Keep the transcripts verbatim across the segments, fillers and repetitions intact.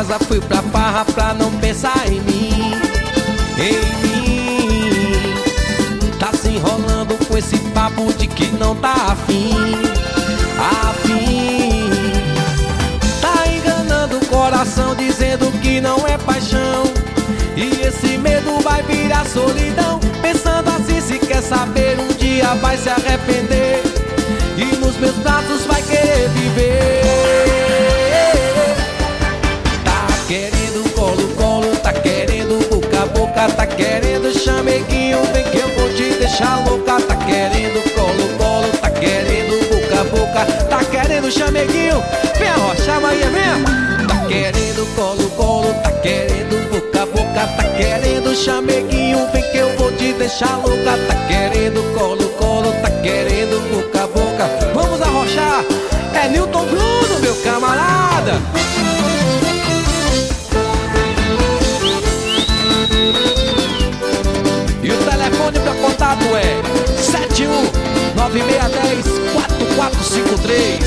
casa, fui pra farra pra não pensar em mim, em mim. Tá se enrolando com esse papo de que não tá afim, afim. Tá enganando o coração dizendo que não é paixão, e esse medo vai virar solidão. Pensando assim, se quer saber, um dia vai se arrepender e nos meus braços vai querer viver. Tá querendo colo, colo, tá querendo boca a boca, tá querendo chameguinho, vem que eu vou te deixar louca. Tá querendo colo, colo, tá querendo boca a boca, tá querendo chameguinho, vem arrochar, Maria, vem. Tá querendo colo, colo, tá querendo boca a boca, tá querendo chameguinho, vem que eu vou te deixar louca. Tá querendo colo, colo, tá querendo boca a boca, vamos arrochar, é Newton Bruno, meu camarada. E o telefone pra contato é sete um nove seis um zero quatro quatro cinco três.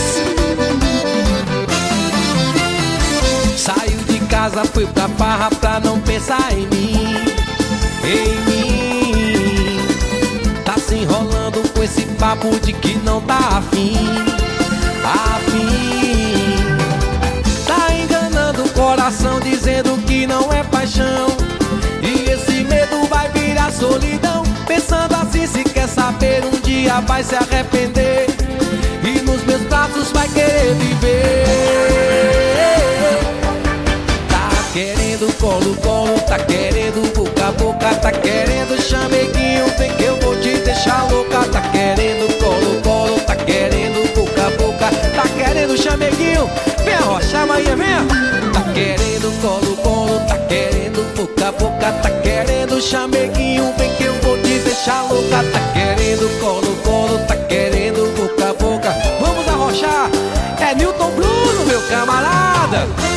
Saiu de casa, fui pra farra pra não pensar em mim, em mim. Tá se enrolando com esse papo de que não tá afim, afim. Tá enganando o coração dizendo que não é paixão, e esse medo vai virar solidão. Pensando assim, se quer saber, um dia vai se arrepender e nos meus braços vai querer viver. Tá querendo colo, colo, tá querendo boca a boca, tá querendo chameguinho, vem que eu vou te deixar louca. Tá querendo colo, colo, tá querendo boca a boca, tá querendo chameguinho, vem arrochar, Maria, vem. Tá querendo colo, colo, tá querendo boca a boca, tá querendo chameguinho, vem que eu vou te deixar louca. Tá querendo colo, colo, tá querendo boca a boca, vamos arrochar, é Newton Bruno, meu camarada.